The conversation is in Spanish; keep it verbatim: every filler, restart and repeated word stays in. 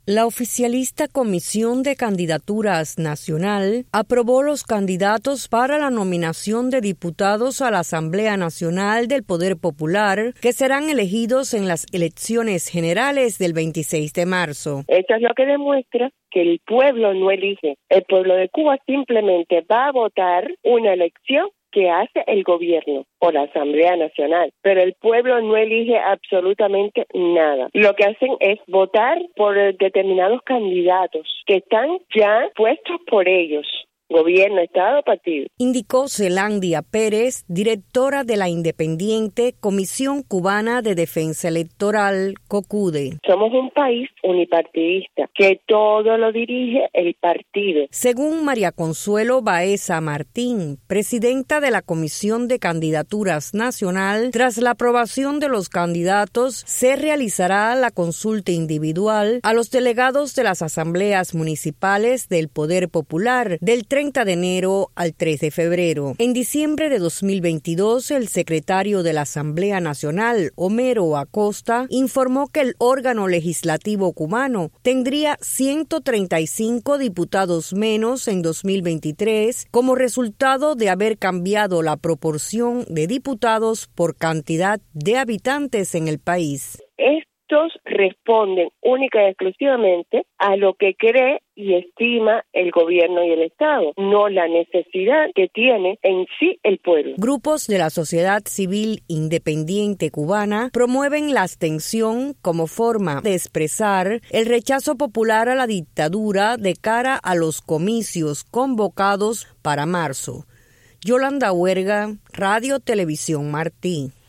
La oficialista Comisión de Candidaturas Nacional aprobó los candidatos para la nominación de diputados a la Asamblea Nacional del Poder Popular que serán elegidos en las elecciones generales del veintiséis de marzo. Esto es lo que demuestra que el pueblo no elige. El pueblo de Cuba simplemente va a votar una elección que hace el gobierno o la Asamblea Nacional, pero el pueblo no elige absolutamente nada. Lo que hacen es votar por determinados candidatos que están ya puestos por ellos. Gobierno, Estado, partido. Indicó Zelandia Pérez, directora de la independiente Comisión Cubana de Defensa Electoral, COCUDE. Somos un país unipartidista, que todo lo dirige el partido. Según María Consuelo Baeza Martín, presidenta de la Comisión de Candidaturas Nacional, tras la aprobación de los candidatos, se realizará la consulta individual a los delegados de las asambleas municipales del Poder Popular del treinta de enero al tres de febrero. En diciembre de dos mil veintidós, el secretario de la Asamblea Nacional, Homero Acosta, informó que el órgano legislativo cubano tendría ciento treinta y cinco diputados menos en dos mil veintitrés como resultado de haber cambiado la proporción de diputados por cantidad de habitantes en el país. Estos responden única y exclusivamente a lo que cree y estima el gobierno y el Estado, no la necesidad que tiene en sí el pueblo. Grupos de la sociedad civil independiente cubana promueven la abstención como forma de expresar el rechazo popular a la dictadura de cara a los comicios convocados para marzo. Yolanda Huerga, Radio Televisión Martí.